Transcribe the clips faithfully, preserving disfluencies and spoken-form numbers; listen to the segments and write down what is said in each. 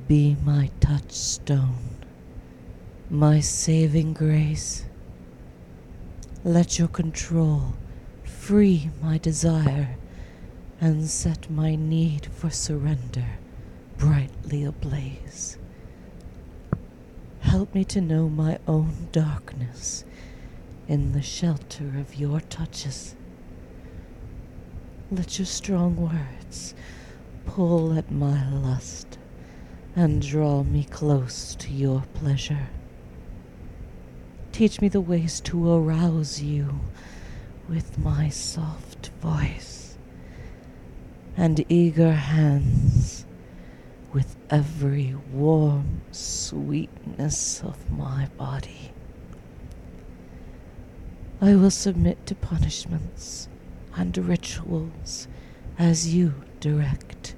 Be my touchstone, my saving grace. Let your control free my desire and set my need for surrender brightly ablaze. Help me to know my own darkness in the shelter of your touches. Let your strong words pull at my lust and draw me close to your pleasure. Teach me the ways to arouse you with my soft voice and eager hands with every warm sweetness of my body. I will submit to punishments and rituals as you direct.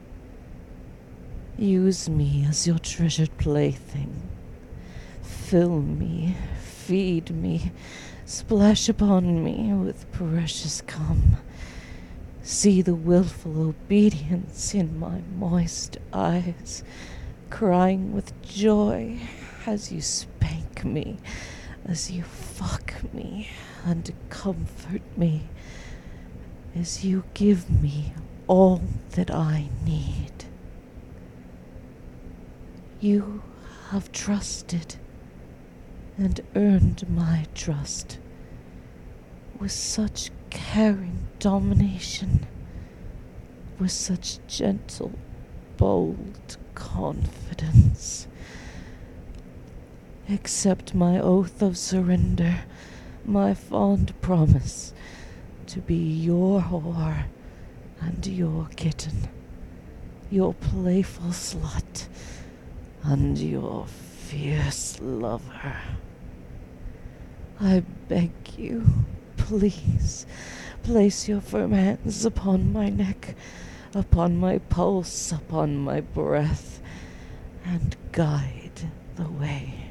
Use me as your treasured plaything. Fill me, feed me, splash upon me with precious cum. See the willful obedience in my moist eyes, crying with joy as you spank me, as you fuck me and comfort me, as you give me all that I need. You have trusted and earned my trust with such caring domination, with such gentle, bold confidence. Accept my oath of surrender, my fond promise to be your whore and your kitten, your playful slut and your fierce lover. I beg you, please, place your firm hands upon my neck, upon my pulse, upon my breath, and guide the way.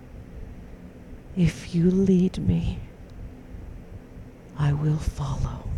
If you lead me, I will follow.